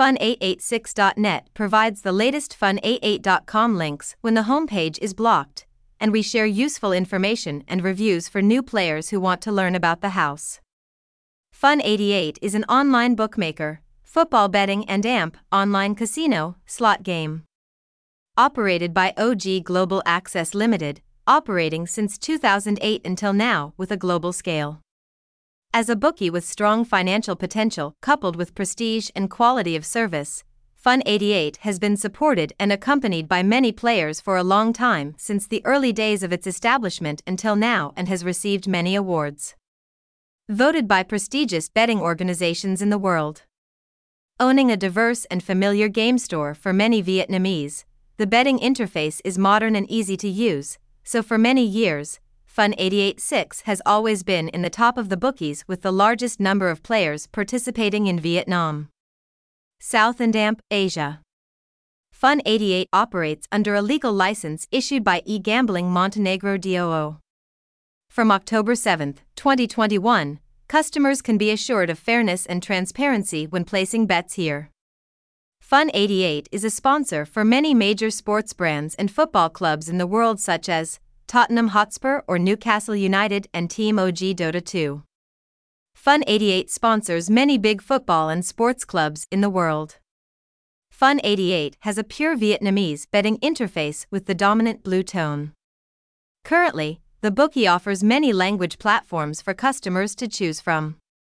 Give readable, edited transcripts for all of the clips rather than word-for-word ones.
Fun886.net provides the latest Fun88.com links when the homepage is blocked, and we share useful information and reviews for new players who want to learn about the house. Fun88 is an online bookmaker, football betting and AMP online casino, slot game. Operated by OG Global Access Limited, operating since 2008 until now with a global scale. As a bookie with strong financial potential coupled with prestige and quality of service, Fun88 has been supported and accompanied by many players for a long time since the early days of its establishment until now and has received many awards. Voted by prestigious betting organizations in the world. Owning a diverse and familiar game store for many Vietnamese, the betting interface is modern and easy to use, so for many years, Fun886 has always been in the top of the bookies with the largest number of players participating in Vietnam, South and AMP, Asia. Fun88 operates under a legal license issued by eGambling Montenegro DOO. From October 7, 2021, customers can be assured of fairness and transparency when placing bets here. Fun88 is a sponsor for many major sports brands and football clubs in the world such as Tottenham Hotspur or Newcastle United and Team OG Dota 2. Fun88 sponsors many big football and sports clubs in the world. Fun88 has a pure Vietnamese betting interface with the dominant blue tone. Currently, the bookie offers many language platforms for customers to choose from.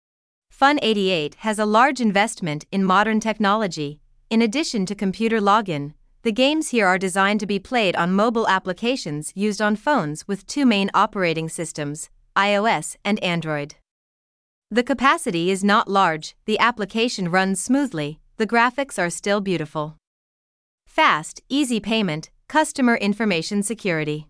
Fun88 has a large investment in modern technology. In addition to computer login, the games here are designed to be played on mobile applications used on phones with two main operating systems, iOS and Android. The capacity is not large, the application runs smoothly, the graphics are still beautiful. Fast, easy payment, customer information security.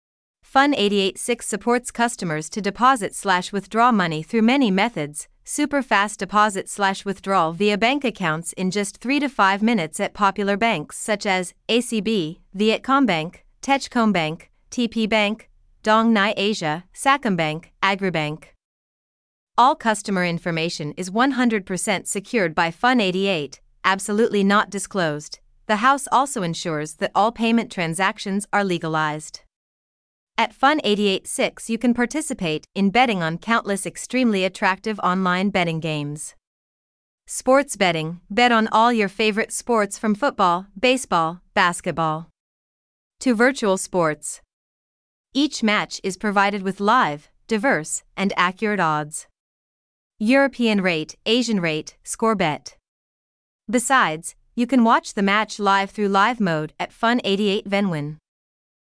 Fun886 supports customers to deposit/withdraw money through many methods, super fast deposit/withdrawal via bank accounts in just 3 to 5 minutes at popular banks such as ACB, Vietcombank, Techcombank, TP Bank, Dong Nai Asia, Sacombank, Agribank. All customer information is 100% secured by Fun88, absolutely not disclosed. The house also ensures that all payment transactions are legalized. At Fun886 you can participate in betting on countless extremely attractive online betting games. Sports betting, bet on all your favorite sports from football, baseball, basketball, to virtual sports. Each match is provided with live, diverse, and accurate odds. European rate, Asian rate, score bet. Besides, you can watch the match live through live mode at Fun88 Venwin.